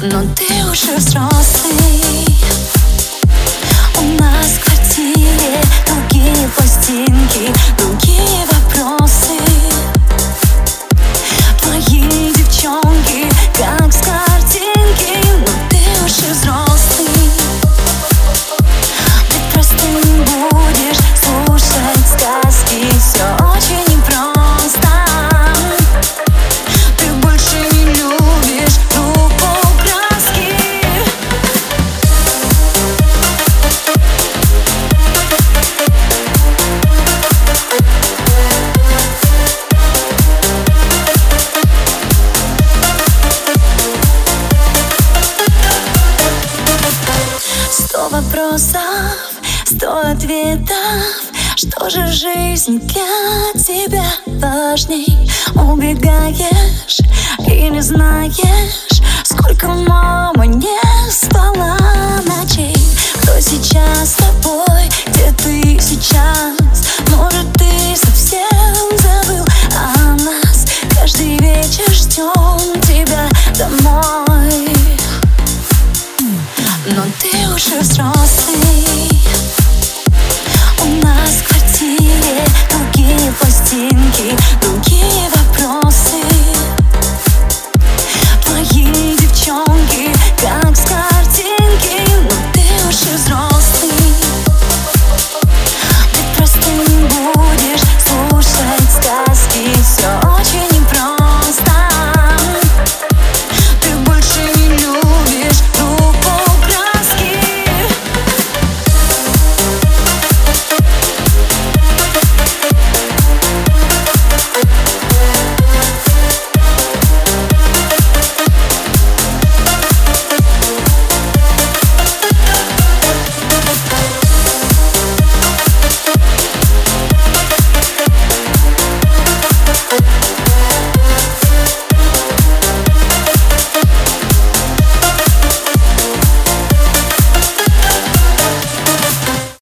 но ты уже взрослый. У нас в квартире другие пластинки, другие вопросы. Твои девчонки как с картинки, но ты уже взрослый. Ты просто не будешь слушать сказки, все очень непросто. Ты больше не любишь группу краски. Сто вопросов, 100 ответов. Что же в жизни для тебя важней? Убегаешь и не знаешь, сколько